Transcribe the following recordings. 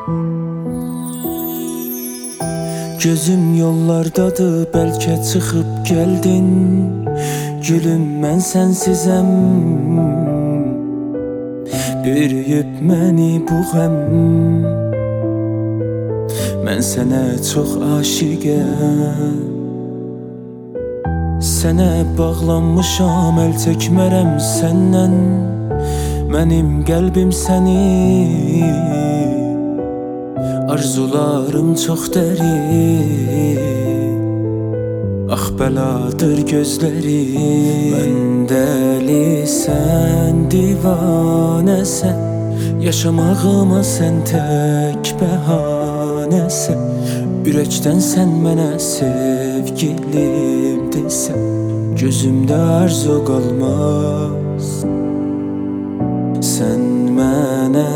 Gözüm yollardadır, bəlkə çıxıb gəldin. Gülüm, mən sənsizəm, bürüyüb məni bu qəm. Mən sənə çox aşiqəm, sənə bağlanmışam, əl çəkmərəm səndən. Mənim qəlbim səni, arzularım çox dərin. Ax bəladır gözlərim. Mən dəlisən, divanəsən, yaşamağıma sən tək bəhanəsən. Ürəkdən sən mənə sevgilim desən, gözümdə arzu qalmaz. Sən mənə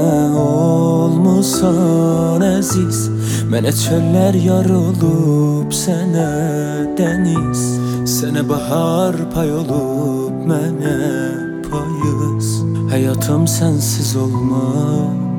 olmusan əziz, mənə çöllər yar olub, sənə dəniz. Sənə bahar pay olub, mənə payız. Həyatım sənsiz olmaz.